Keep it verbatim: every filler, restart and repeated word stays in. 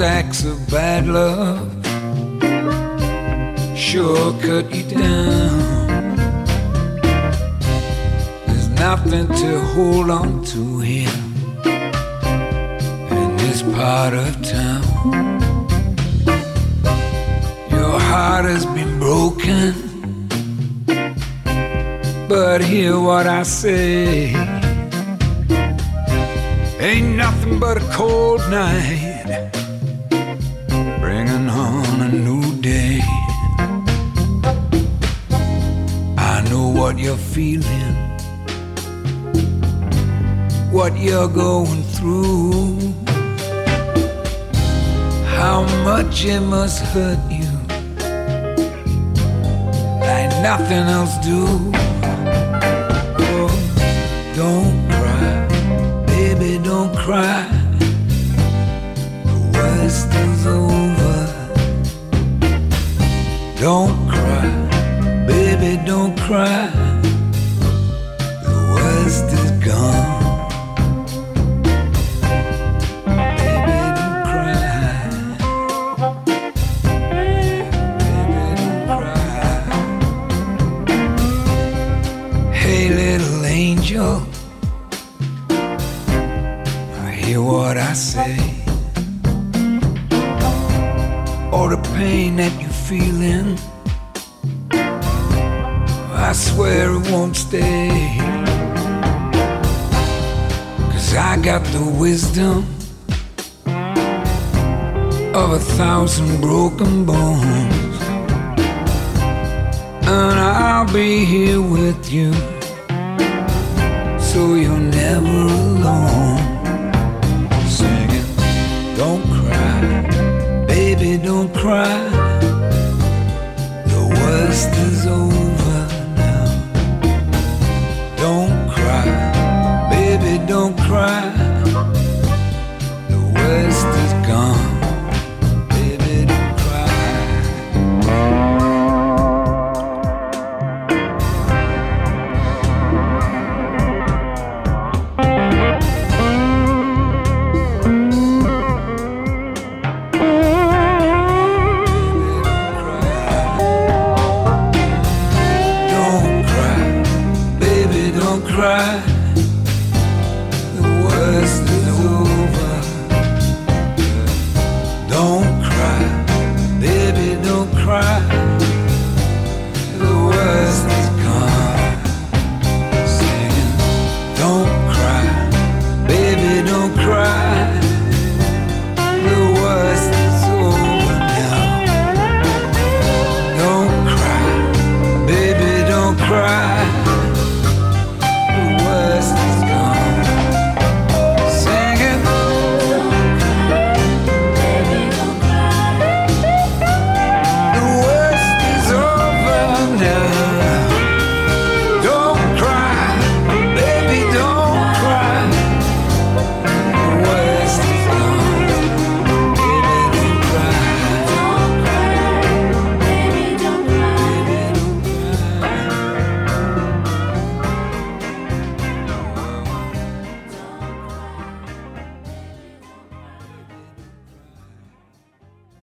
stacks of bad love sure cut you down. There's nothing to hold on to here in this part of town. Your heart has been broken, but hear what I say. Ain't nothing but a cold night bringing on a new day. I know what you're feeling, what you're going through, how much it must hurt you like nothing else do. Oh, don't cry, baby, don't cry. The worst is over. Don't cry, baby, don't cry. The worst is gone. Baby, don't cry. Baby, don't cry. Hey, little angel, hear what I say. All the pain that you're feeling, I swear it won't stay. 'Cause I got the wisdom of a thousand broken bones, and I'll be here with you, so you're never alone. Singing, don't cry, baby, don't cry. The worst is over now. Don't cry, baby, don't cry. The worst is gone. Baby, don't cry. Cry.